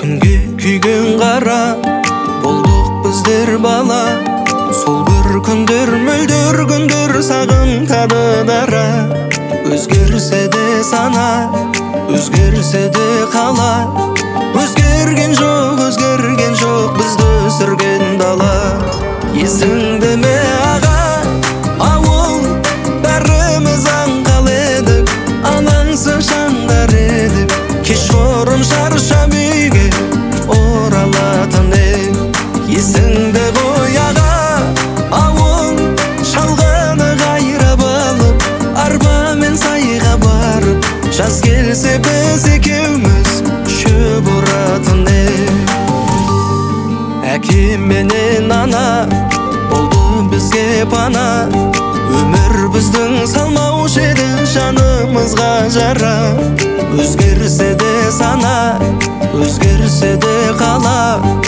Күнге күйген қара болдық біздер бала. Сол бір күндер мөлдір күндер сағынтады дара. Өзгерсе де сана, өзгерсе де қала. Өзгерген жоқ бізді өсірген дала. Есіңде ме аға, ауыл бәріміз аңғал едік, алаңсыз жандар едік. Кешқұрым шаршап үйге оралатын ек. Есіңде ғой аға, ауыл шалғыны қайрап алып, арбамен сайға барып, жаз келсе біз екеуміз шөп оратын ек. Әкем менен ана болды бізге пана. Өмір біздің салмаушы еді жанымызға жара. Өзгерсе де сана, өзгерсе де қала.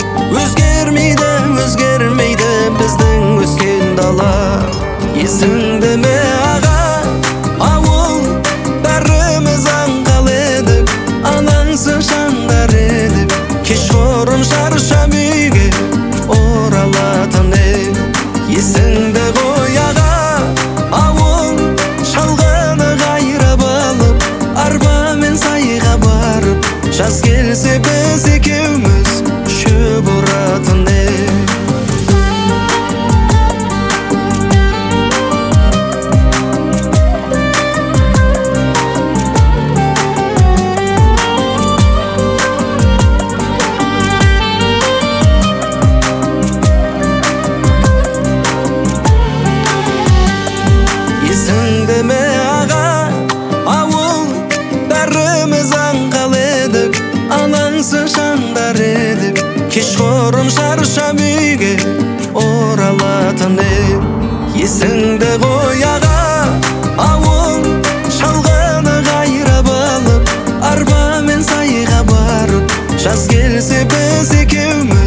Өзгермейді біздің өскен дала. Есіңде ме аға, ауыл бәріміз аңғал едік, алаңсыз жандар едік. Кешқұрым шаршап үйге оралатын ек. Есіңде ғой аға, ауыл шалғыны қайрап алып, арбамен сайға барып, жаз келсе біз екеуміз шөп оратын ек. Есіңде ме аға, ауыл бәріміз аңғал едік, алаңсыз жандар едік. Кешқұрым шаршап үйге оралатын ек. Есіңде ғой аға, ауыл шалғыны қайрап алып, арбамен сайға барып, жаз келсе біз екеуміз